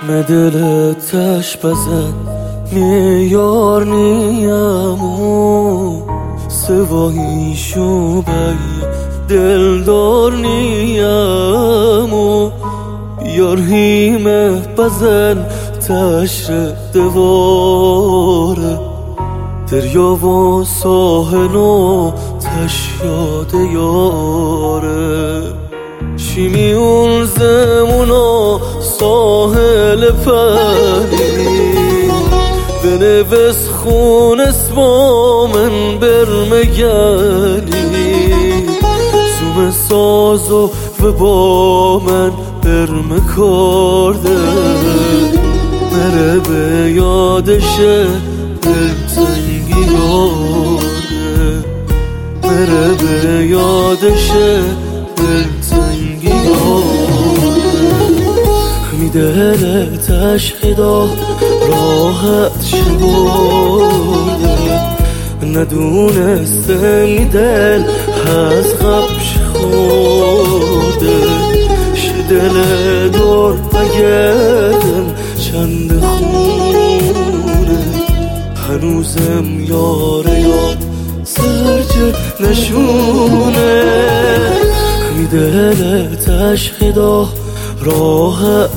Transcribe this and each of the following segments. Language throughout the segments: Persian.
مدلتش بزن میار نیامو سواییشو بی دلدار نیامو بیار هیمه بزن تشر دواره دریا و ساحل و تشیاد یاره شیمی اون زمونا ساحل پنی بنویس خون اسما من برمگنی سوم سازو و با من برمکارده مره به یادشه دلتنگی یاره مره به یادشه دلتنگی یاره میدهله تشخیدا راحت شبرده ندونسته میدل از قبش خورده شدل دور بگردم چند خونه هنوزم یاره یاد سرجه نشونه میدل تشخیدا راحت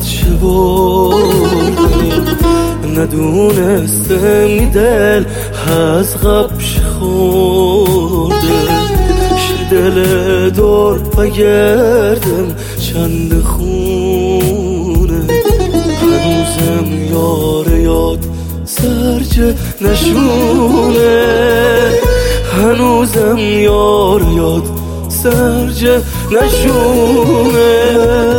شبرده ندونسته میدل از قبش خورده شدل دور بگردم چند خونه هنوزم یاره یاد سرجه نشونه هنوزم یاره یاد سرجه نشونه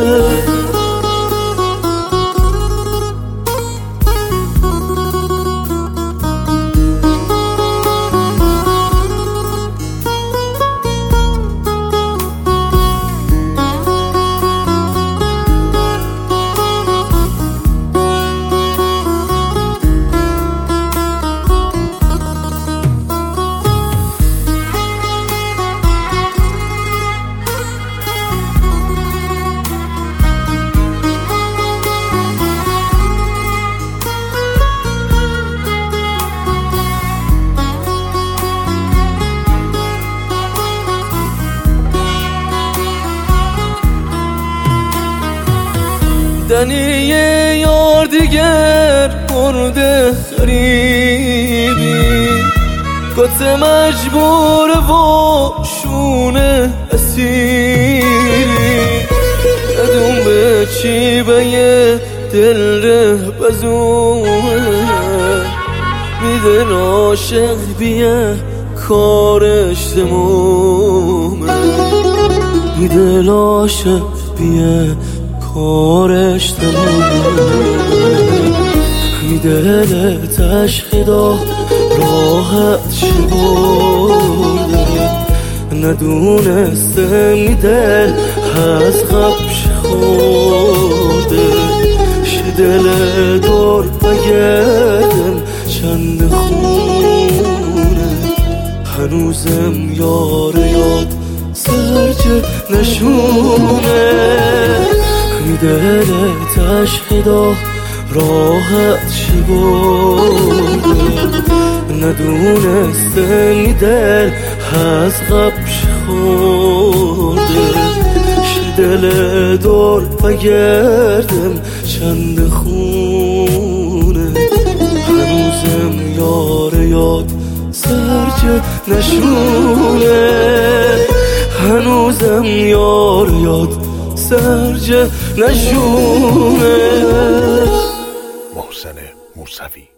دنی یار دیگر برده غریبی گت مجبور و شونه اسیری ندون به چی به یه دل ره بزومه میدن عاشق بیه کارش زمومه میدن عاشق بیه کارش تمومه میدل تشخیدا راحت شبرده ندونسته میدل از قبش خورده شدل دور بگردم چند خونه هنوزم یاره یاد سرجه نشونه میدل تشخیدا راحت شبرده ندونسته میدل از قبش خورده شدل دور بگردم چند خونه هنوزم یاره یاد سرجه نشونه هنوزم یاره یاد سرجه نشونه. محسن موسوی